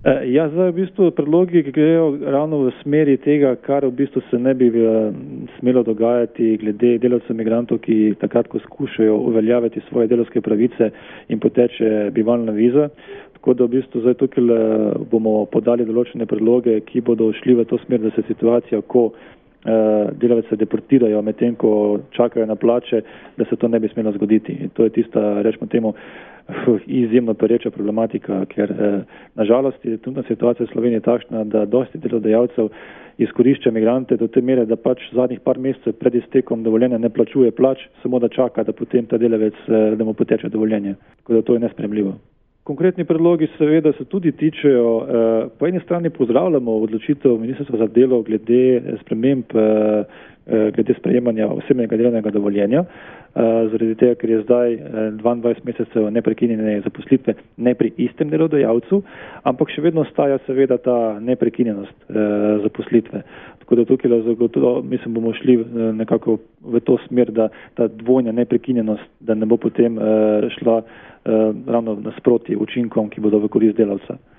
Ja, zdaj v bistvu predlogi, ki grejo ravno v smeri tega, kar v bistvu se ne bi smelo dogajati glede delavcev migrantov, ki takrat, ko skušajo uveljaviti svoje delavske pravice in poteče bivalna viza. Tako da v bistvu zdaj tukaj bomo podali določene predloge, ki bodo šli v to smer, da se situacija, ko delavce deportirajo medtem, ko čakajo na plače, da se to ne bi smelo zgoditi. In to je tista, rečemo temu, izjemno pereča problematika, ker nažalost je trenutna situacija v Sloveniji takšna, da dosti delodajalcev izkorišča migrante do te mere, da pač zadnjih par mesecev pred iztekom dovoljenja ne plačuje plač, samo da čaka, da potem ta delavec, da mu poteče dovoljenje. Tako da to je nesprejemljivo. Konkretni predlogi seveda se tudi tičejo, po eni strani pozdravljamo odločitev Ministrstva za delo glede sprememb, glede sprejemanja osebnega delovnega dovoljenja, zaradi tega, ker je zdaj 22 mesecev neprekinjene zaposlitve ne pri istem delodajalcu, ampak še vedno ostaja seveda ta neprekinjenost zaposlitve. Tako da tukaj zagotovo, mislim, bomo šli nekako v to smer, da ta dvojna neprekinjenost, da ne bo potem šla ravno nasproti učinkom, ki bodo v korist delavca.